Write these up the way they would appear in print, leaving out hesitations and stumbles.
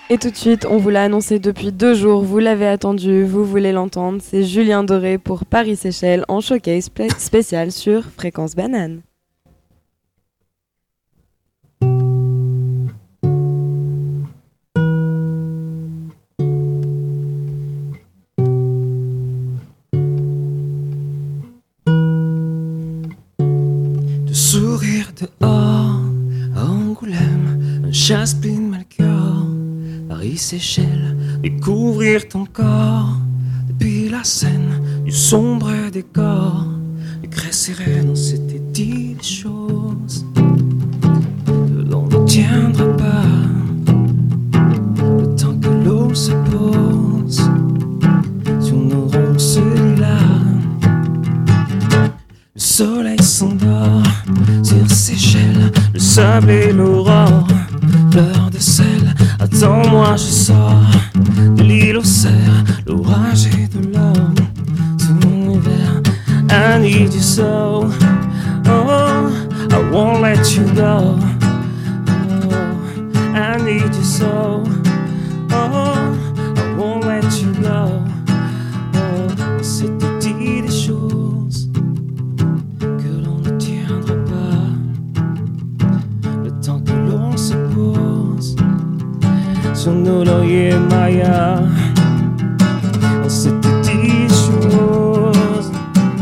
Et tout de suite, on vous l'a annoncé depuis 2 jours, vous l'avez attendu, vous voulez l'entendre, c'est Julien Doré pour Paris-Seychelles en showcase spécial sur Fréquence Banane. De sourire dehors, à Angoulême, un chasse-pline Melchior, Paris-Seychelles, découvrir ton corps, depuis la scène, du sombre décor, du grès serré, on s'était dit des choses que l'on ne tiendra pas, le temps que l'eau se pose sur nos ronces lilas. Le soleil s'endort sur Seychelles, le sable et l'aurore, fleur de sel. Attends-moi, je sors de l'île aux cerfs, l'orage et de l'homme, tout mon hiver. I need you so, oh, I won't let you go. Oh, I need you so, oh, I won't let you go. Oh, on s'était dit des choses que l'on ne tiendra pas, le temps que l'on se pose sur nos lauriers mayas, on s'était dit des choses.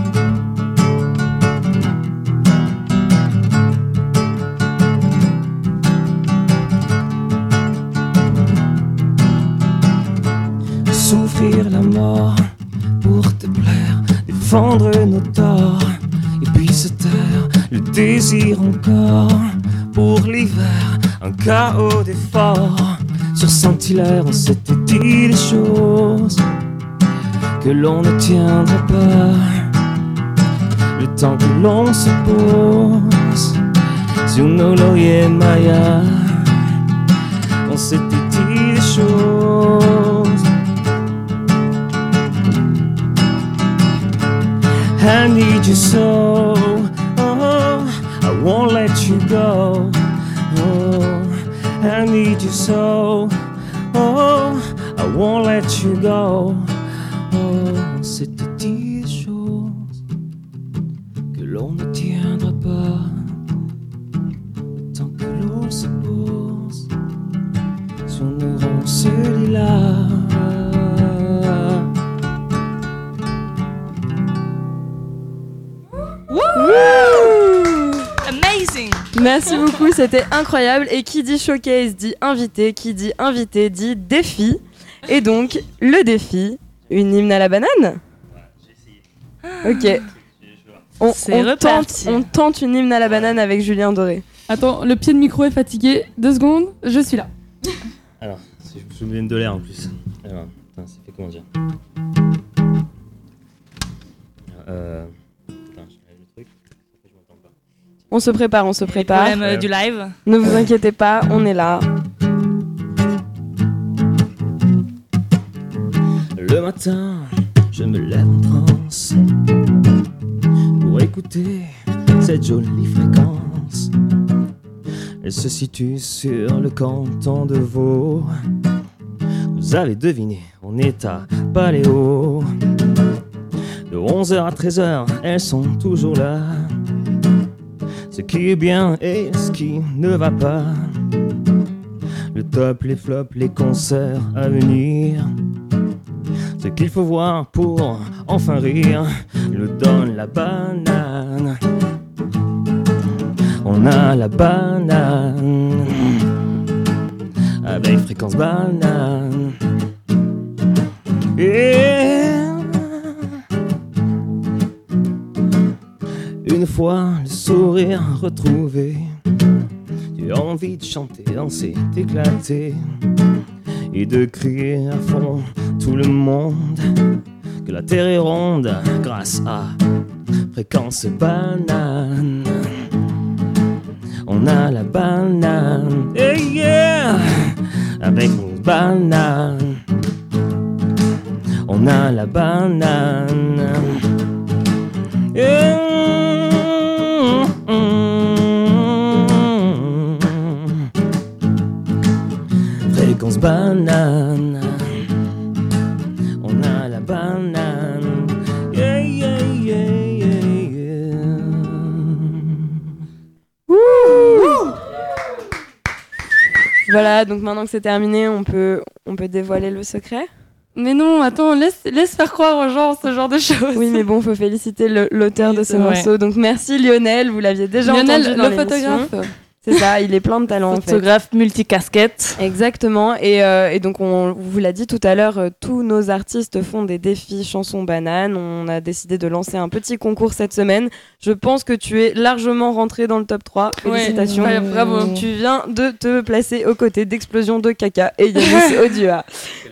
Souffrir la mort pour te plaire, défendre nos torts, et puis se taire, le désir encore pour l'hiver, un chaos d'efforts. Sur Saint-Hilaire, on s'était dit des choses que l'on ne tiendra pas, le temps que l'on se pose sur nos lauriers mayas, on s'était dit des choses. I need you so, oh, I won't let you go. Oh, I need you so, oh, I won't let you go. Oh, on s'était dit des choses que l'on ne tiendra pas, le temps que l'eau se pose sur nos ronces lilas. Amazing. Merci beaucoup, c'était incroyable. Et qui dit showcase dit invité, qui dit invité dit défi. Et donc, le défi, une hymne à la banane. Ok. On tente une hymne à la banane avec Julien Doré. Attends, le pied de micro est fatigué. 2 secondes, je suis là. Alors, si je me souviens de l'air en plus. Alors, attends, ça fait comment dire On se prépare, on se prépare. Problème du live. Ne vous inquiétez pas, on est là. Le matin, je me lève en transe pour écouter cette jolie fréquence. Elle se situe sur le canton de Vaud. Vous avez deviné, on est à Paléo. De 11h à 13h, elles sont toujours là. Ce qui est bien et ce qui ne va pas. Le top, les flops, les concerts à venir. Ce qu'il faut voir pour enfin rire. Il nous donne la banane. On a la banane avec Fréquence Banane. Et une fois le sourire retrouvé, tu as envie de chanter, danser, t'éclater et de crier à fond tout le monde que la terre est ronde grâce à Fréquence Banane. On a la banane, hey yeah, avec une banane. On a la banane. Fréquence banane. On a la banane. Yeah, yeah, yeah, yeah, yeah. Voilà, donc maintenant que c'est terminé, on peut dévoiler le secret. Mais non, attends, laisse faire croire aux gens ce genre de choses. Oui, mais bon, faut féliciter l'auteur de ce c'est vrai. morceau. Donc merci Lionel, vous l'aviez déjà Lionel, entendu dans le l'émission. photographe. C'est ça, il est plein de talent en fait. Photographe multicasquette. Exactement, et donc on vous l'a dit tout à l'heure, tous nos artistes font des défis chansons bananes. On a décidé de lancer un petit concours cette semaine. Je pense que tu es largement rentré dans le top 3. Félicitations. Ouais, bravo. Tu viens de te placer aux côtés d'Explosion de Caca et Yanis Odua.